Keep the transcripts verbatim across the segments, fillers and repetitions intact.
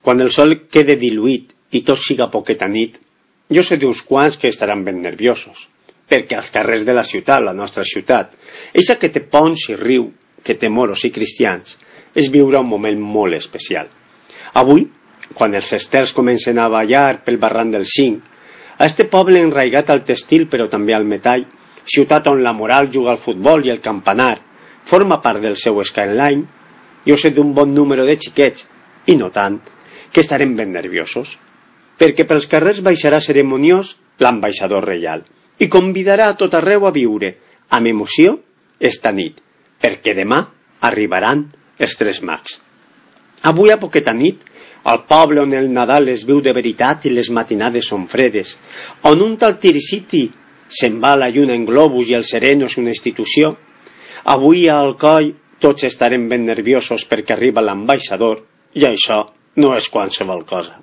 Quan el sol quede diluït i tot siga poqueta nit, jo sé d'uns quants que estaran ben nerviosos, perquè als carrers de la ciutat, la nostra ciutat, eixa que té ponts i riu, que té moros i cristians, és viure un moment molt especial. Avui, quan els estels comencen a ballar pel barranc del Cinc, a este poble enraigat al textil però també al metall, ciutat on la moral juga al futbol i el campanar forma part del seu skyline, jo sé d'un bon número de xiquets, i no tant, que estarem ben nerviosos, perquè pels carrers baixarà ceremoniós l'ambaixador reial i convidarà a tot arreu a viure amb emoció esta nit, perquè demà arribaran els tres mags. Avui a poqueta nit, al poble on el Nadal es viu de veritat i les matinades són fredes, on un tal Tiriciti se'n va a la lluna en globus i el sereno és una institució, avui a Alcoi tots estarem ben nerviosos perquè arriba l'ambaixador i això no és qualsevol cosa.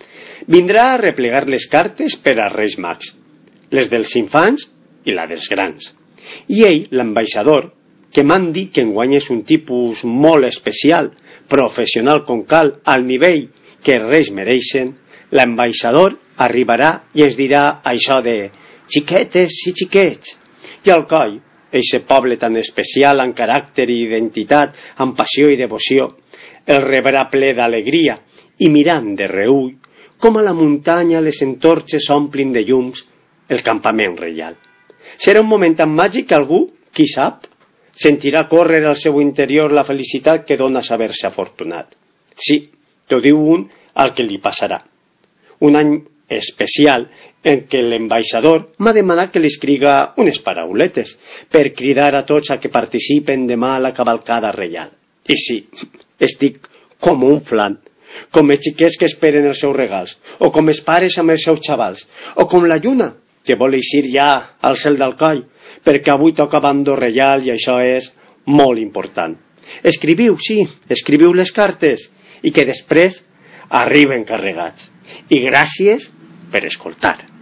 Vindrà a replegar les cartes per als Reis Mags, les dels infants i la dels grans. I ell, l'ambaixador, que m'han dit que enguany és un tipus molt especial, professional com cal, al nivell que els Reis mereixen, l'ambaixador arribarà i ens dirà això de xiquetes i xiquets. I Alcoi, eixe poble tan especial en caràcter i identitat, amb passió i devoció, el rebrà ple d'alegria i mirant de reull com a la muntanya les entorxes omplin de llums el campament reial. Serà un moment tan màgic que algú, qui sap, sentirà córrer al seu interior la felicitat que dona saber-se afortunat. Sí, t'ho diu un al que li passarà. Un any especial en què l'ambaixador m'ha demanat que li escriga unes parauletes per cridar a tots a que participen demà a la cavalcada reial. I sí, estic com un flan, com els xiquets que esperen els seus regals, o com els pares amb els seus xavals, o com la lluna, que vol eixir ja al cel d'Alcoi, perquè avui toca bando reial i això és molt important. Escriviu, sí, escriviu les cartes, i que després arriben carregats. I gràcies per escoltar.